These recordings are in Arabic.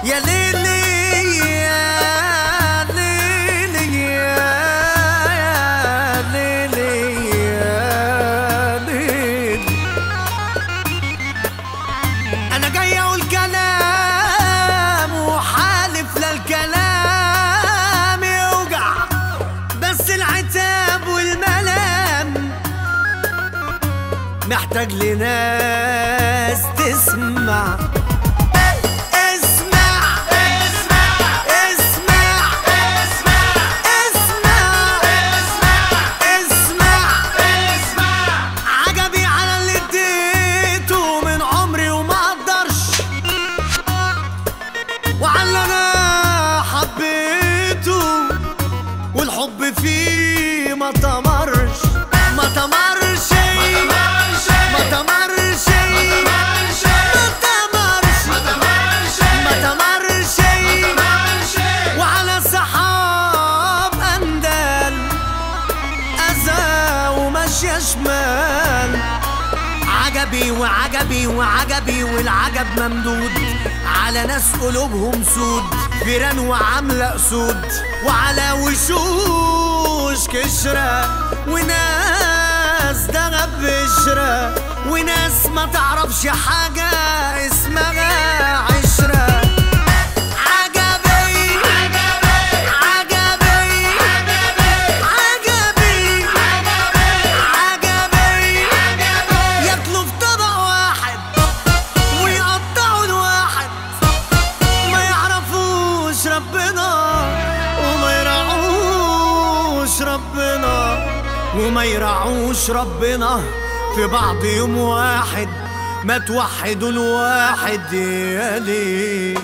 يا ليلي يا ليلي يا ليلي يا ليلي. انا جاي اقول كلام وحالف للكلام يوجع، بس العتاب والملام محتاج لناس تسمع. والحب فيه ما تمرش ما تمرش ما تمرش ما تمرش وعلى سحاب أندل أذى ومشي شمال. عجبي وعجبي وعجبي والعجب ممدود على ناس قلوبهم سود، فيران وعاملة أسود وعلى وشوش كشرة، وناس دغب بشرة، وناس ما تعرفش حاجة اسمها عشرة. وما يرعوش ربنا في بعض يوم واحد، ما توحدوا الواحد يا ليه.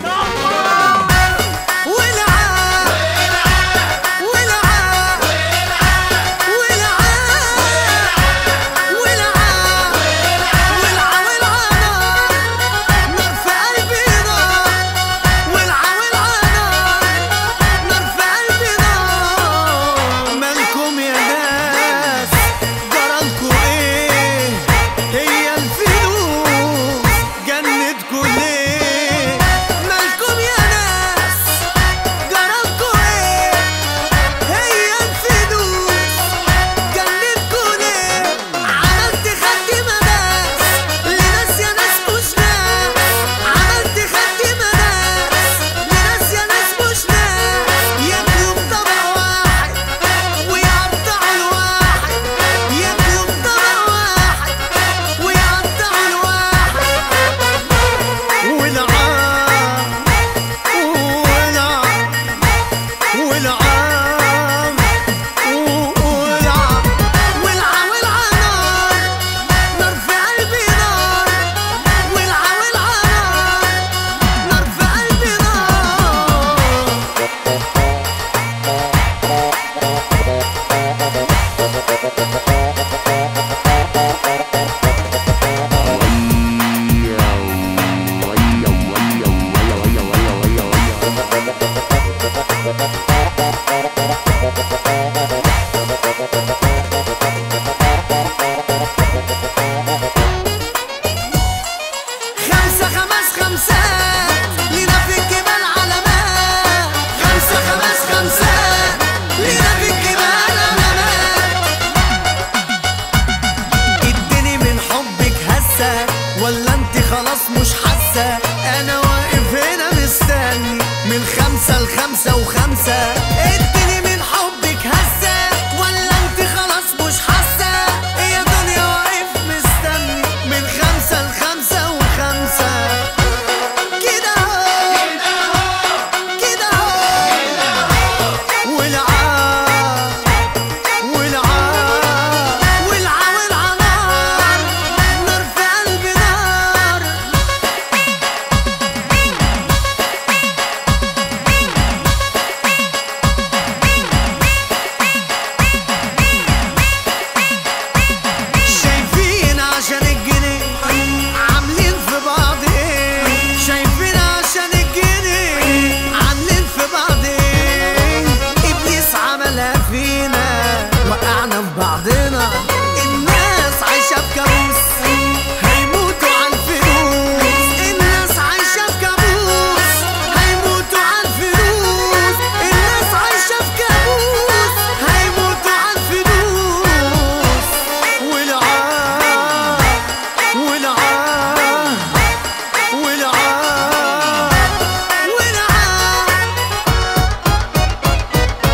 ولا انت خلاص مش حاسة؟ انا واقف هنا مستني من 5 ل5 و5.